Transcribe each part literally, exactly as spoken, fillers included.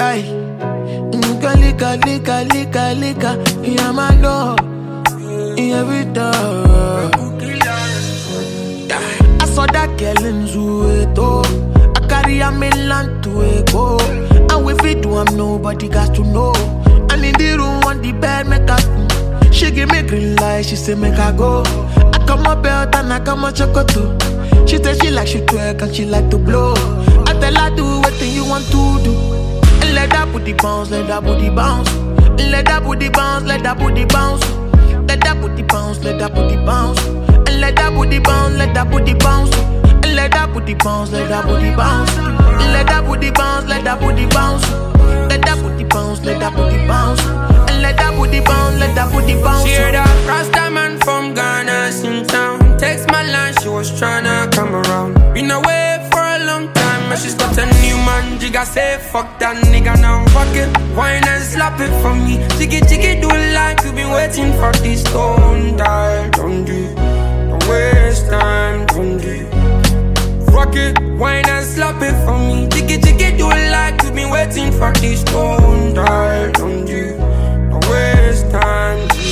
Aye. Lika, lika, lika, lika, lika. Yeah, my love. In every door. I saw that girl in Zueto. I carry a mainland to Echo. And with it, do I'm nobody got to know. And in the room on the bed, make her. She give me green light, she say make her go. I come up belt and I come up chocolate. She say she like she twerk and she like to blow. I tell her do what you want to do. And let that booty bounce, let that booty bounce. Let that booty bounce, let that booty bounce. Let that booty bounce, let that booty bounce. And let that booty bounce, let that booty bounce. And let that booty bounce, let that booty bounce. Let that booty bounce, let that booty bounce. Let that booty bounce, let that booty bounce. And let that booty bounce, let that booty bounce. She heard that Rasta man from Ghana in town. Text my line, she was tryna come around. Been away for a long time, and she's got a new man. Jigga say fuck that nigga now, fuck it. Wine and slap it for me. Jiggy jiggy do it like you been waiting for this. Don't die, don't do, don't waste time, don't do. Rock it, wine and slap it for me. Jiggy jiggy do it like you been waiting for this. Don't die, don't do, don't waste time, don't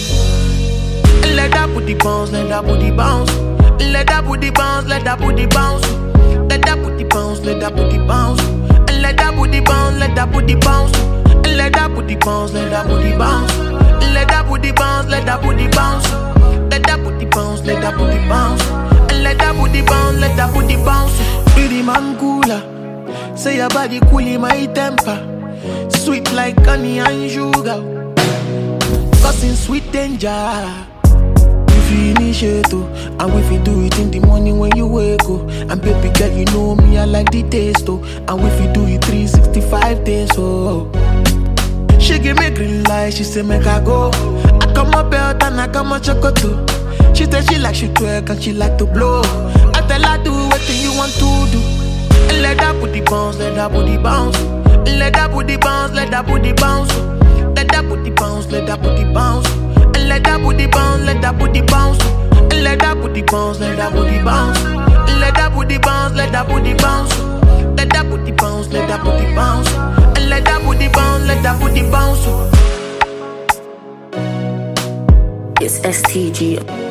do. Let that booty bounce, let that booty bounce. Let that booty bounce, let that booty bounce. Let that booty bounce, let that booty bounce. And let that booty bounce, let that booty bounce. And let that booty bounce, let that booty bounce. Let that booty bounce, let that booty bounce. Let that booty bounce, let that booty bounce. And let that booty bounce, let that booty bounce. Pretty man cooler, say your body cool in my temper. Sweet like honey and sugar, causing sweet danger. Finish it too, and if you do it in the morning when you wake up. And baby girl, you know me, I like the taste too. And if you do it three sixty-five days, oh. She give me green light, she say make her go. I come up belt and I come up chocolate too. She say she like she twerk and she like to blow. I tell her do what you want to do. And let that booty bounce, let that booty bounce. Let that booty bounce, let that booty bounce. Let that booty bounce, let that booty bounce. And let that booty bounce, let that booty bounce. And let that booty bounce, let that booty bounce. And let that booty bounce, let that booty bounce. Let that booty bounce, let that booty bounce. And let that booty bounce, let that booty bounce. It's S T G.